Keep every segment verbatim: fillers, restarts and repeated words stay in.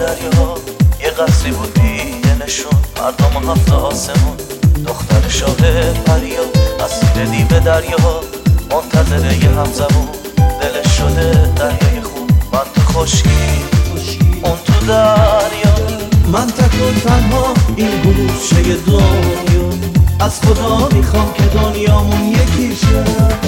دریاها یه قصری بود بی یه نشون، مردم هفت آسمون، دختر شاه پریا اسیر دیو دریاها، منتظر یه همزمون، دلش شده دریای خون. من تو خشکی اون تو دریا، من تک و تنها این گوشه دنیا، از خدا میخوام که دنیامون یکی شه.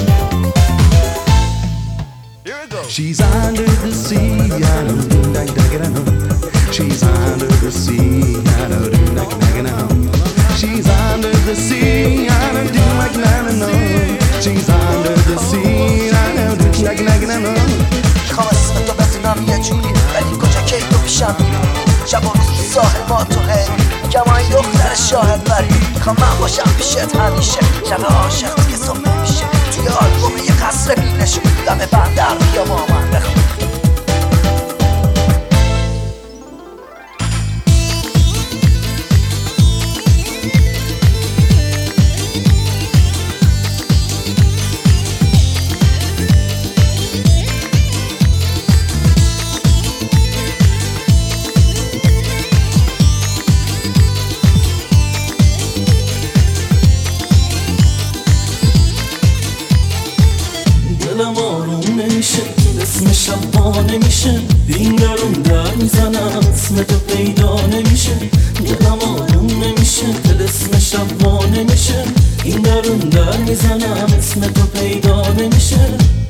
She's under the sea, I know, do like that, I know. She's under the sea, I know, do like that, I know. She's under the sea, I know, do like that, I know. She's under the sea, I know, do like that, I know. میخوام اسم تو بزنم یه جوری، ولی کجا که تو پیشم میمونی، شب و روز تو ساحل با تو هی میگم این دختر شاهد بری. میخوام من باشم پیشت همیشه، شب عاشق که صبح نمیشه، توی آلبوم یه قصر بینشون، دم بندر بیا با من بخون. دلم آروم نمیشه، اسم شب نمیشه، این درون در میزنم اسم تو پیدا نمیشه. دلم آروم نمیشه، دل اسم شب نمیشه، این درون در میزنم اسم تو پیدا نمیشه.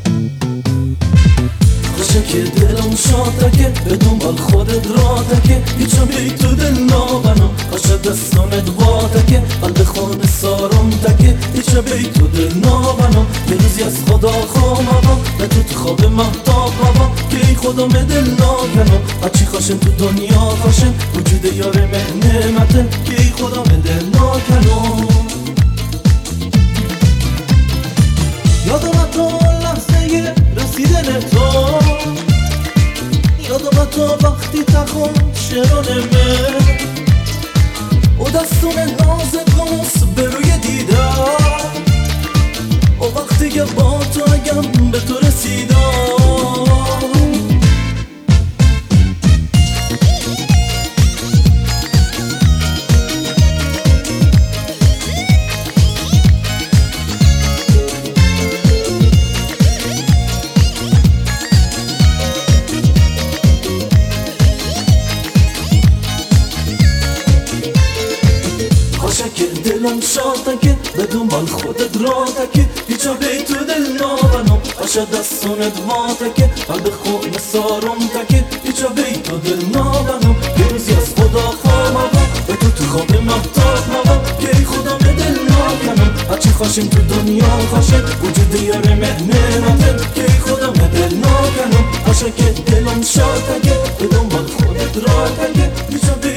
باشه که دلم شادکه، به دنبال خودت را تکه، هیچا بی تو دل نابنا، باشه دستانت واتکه، قلب خانه سارم تکه، هیچا بی تو دل نابنا. یه روزی از خدا خوامم به تو تو خواب مهتاب بابا، که ای خدا به دل ناکنم، هرچی خوشم تو دنیا خوشم، وجود یار نعمته، که ای خدا به دل ناکنم. یادم تو لحظه رسیدن تو، یادم تو وقتی تخون شرانمه، و دستون نازکانس به روی دیدم، و وقتی که با تو اگم به تو رسیدم. که دلم شادکه، به دنبال خودت را تکه، هیچا بی تو دل نابنم، باشه دستونت واتکه، قلب خونه سارم تکه، هیچا بی تو دل نابنم. یه روزی از خدا خوامم به تو تو خواب مهتاب مابم، که ای خدا به دل ناکنم، هرچی خوشم تو دنیا خوشم، وجود یار نعمته، که ای خدا به دل ناکنم. باشه که دلم شادکه، به دنبال خودت را تکه، هیچا